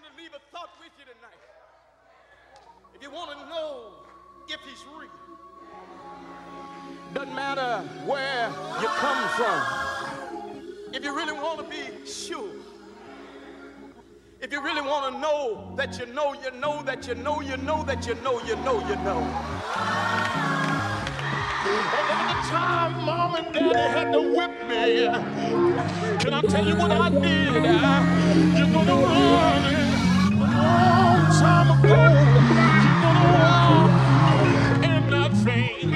want to leave a thought with you tonight. If you want to know if he's real, doesn't matter where you come from. If you really want to be sure, if you really want to know that you know, you know that you know, you know that you know, you know, you know. Over the time Mom and Daddy had to whip me, can I tell you what I did? You're gonna run a long time ago. You're gonna walk and not faint.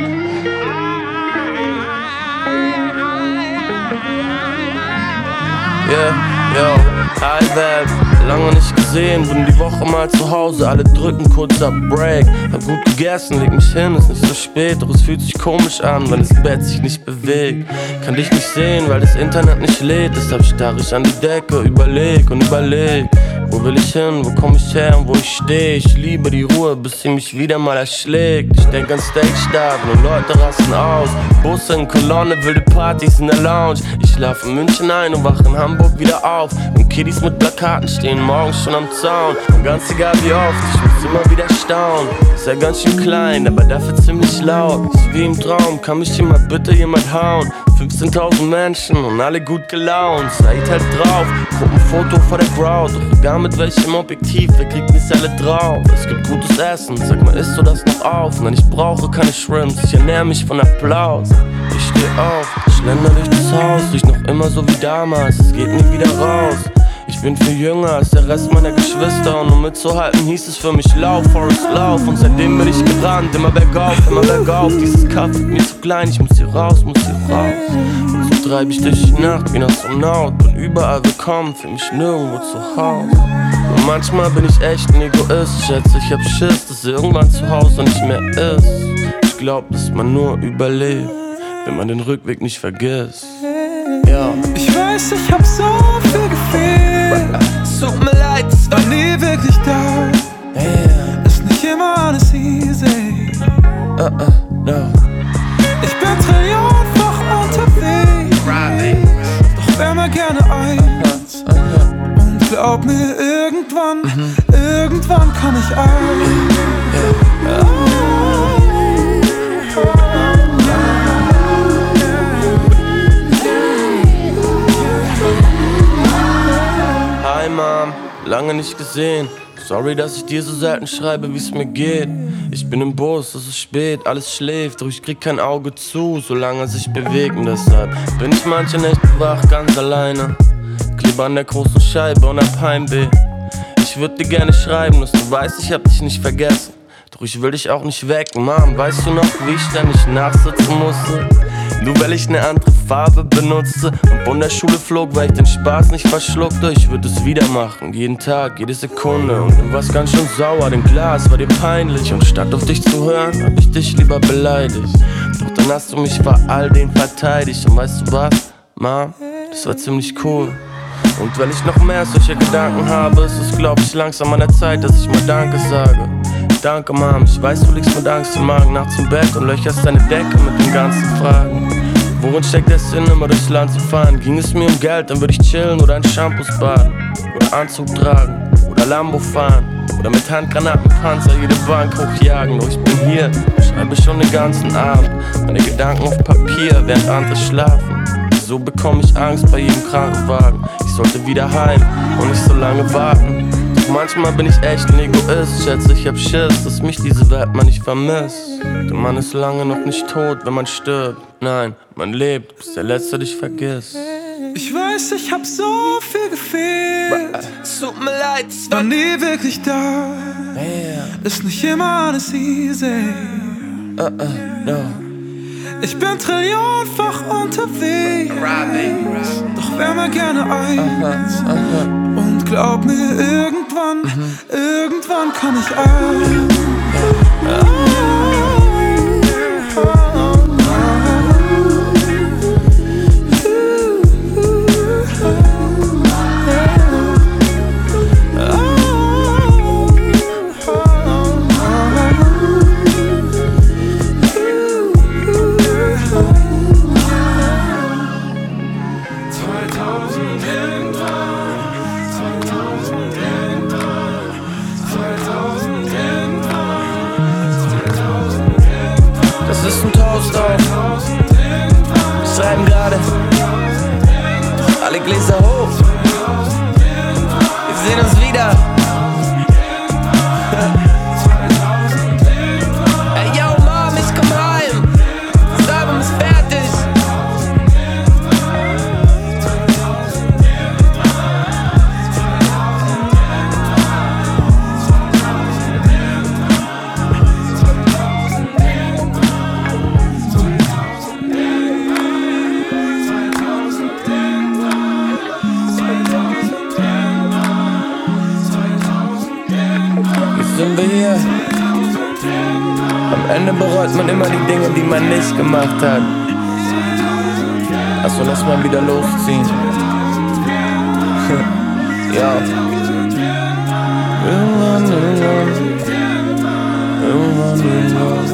Yeah, yo, hi Welt, lange nicht gesehen, bin die Woche mal zu Hause, alle drücken kurz ab Break. Hab gut gegessen, leg mich hin, ist nicht so spät, doch es fühlt sich komisch an, wenn das Bett sich nicht bewegt. Kann dich nicht sehen, weil das Internet nicht lädt, deshalb starr ich an die Decke, überleg und überleg. Wo will ich hin, wo komm ich her und wo ich steh? Ich liebe die Ruhe, bis sie mich wieder mal erschlägt. Ich denk an Stage-Start und Leute rasten aus. Busse in Kolonne, wilde Partys in der Lounge. Ich schlaf in München ein und wach in Hamburg wieder auf. Und Kiddies mit Plakaten stehen morgens schon am Zaun. Und ganz egal wie oft, ich muss immer wieder staunen. Ist ja ganz schön klein, aber dafür ziemlich laut. Ist wie im Traum, kann mich hier mal bitte jemand hauen? 15.000 Menschen und alle gut gelaunt. Seid halt drauf, Gruppenfoto vor der Crowd. Doch egal mit welchem Objektiv, wer kriegt nicht alle drauf? Es gibt gutes Essen, sag mal, isst du das noch auf? Nein, ich brauche keine Shrimps, ich ernähr mich von Applaus. Ich steh auf, schlender durch das Haus, riech noch immer so wie damals, es geht nie wieder raus. Ich bin viel jünger als der Rest meiner Geschwister und um mitzuhalten hieß es für mich Lauf, Forrest Lauf. Und seitdem bin ich gerannt, immer bergauf, immer bergauf. Dieses Kaff wird mir zu klein, ich muss hier raus, muss hier raus. Und so treib ich durch die Nacht wie ein Astronaut, bin überall willkommen, fühl mich nirgendwo zu Haus. Und manchmal bin ich echt ein Egoist, schätze ich hab Schiss, dass irgendwann zu Hause nicht mehr ist. Ich glaub, dass man nur überlebt, wenn man den Rückweg nicht vergisst. Ja. Ich weiß, ich hab so viel gefehlt. Tut mir leid, es war nie wirklich da. Ist nicht immer alles easy. No. Ich bin trillionenfach unterwegs. Doch wär mal gerne eins. Und glaub mir, irgendwann komm ich an. Hi Mom, lange nicht gesehen. Sorry, dass ich dir so selten schreibe, wie's mir geht. Ich bin im Bus, es ist spät, alles schläft, doch ich krieg kein Auge zu, solange es sich bewegt. Und deshalb bin ich manche Nächte wach, ganz alleine. Klebe an der großen Scheibe und hab Heimweh. Ich würd dir gerne schreiben, dass du weißt, ich hab dich nicht vergessen. Doch ich will dich auch nicht weg, Mom, weißt du noch, wie ich ständig nachsitzen musste? Nur weil ich ne andere Farbe benutzte und von der Schule flog, weil ich den Spaß nicht verschluckte. Ich würde es wieder machen, jeden Tag, jede Sekunde. Und du warst ganz schön sauer, denn klar, es war dir peinlich. Und statt auf dich zu hören, hab ich dich lieber beleidigt. Doch dann hast du mich vor all den verteidigt. Und weißt du was, Mom, das war ziemlich cool. Und wenn ich noch mehr solche Gedanken habe, ist es, glaub ich, langsam an der Zeit, dass ich mal Danke sage. Danke, Mom, ich weiß, du liegst mit Angst im Magen nachts im Bett und löcherst deine Decke mit den ganzen Fragen. Worin steckt der Sinn, immer durchs Land zu fahren? Ging es mir um Geld, dann würde ich chillen oder in Shampoos baden. Oder Anzug tragen, oder Lambo fahren. Oder mit Handgranatenpanzer jede Bank hochjagen. Doch ich bin hier, schreibe schon den ganzen Abend meine Gedanken auf Papier, während andere schlafen. So bekomme ich Angst bei jedem Krankenwagen. Ich sollte wieder heim und nicht so lange warten. Doch manchmal bin ich echt ein Egoist. Schätze, ich hab Schiss, dass mich diese Welt mal nicht vermisst. Denn man ist lange noch nicht tot, wenn man stirbt. Nein, man lebt, bis der Letzte dich vergisst. Ich weiß, ich hab so viel gefehlt. Tut mir leid, es war nie wirklich da. Ist nicht immer alles easy. No. Ich bin trillionenfach unterwegs. Doch wär mal gerne eins. Und glaub mir, irgendwann komm ich an. wieder. Ey, yo, Mom, ich komm heim. Das Album ist fertig. Sind wir hier? Am Ende bereut man immer die Dinge, die man nicht gemacht hat. Also lass mal wieder losziehen. Ja. Irgendwann.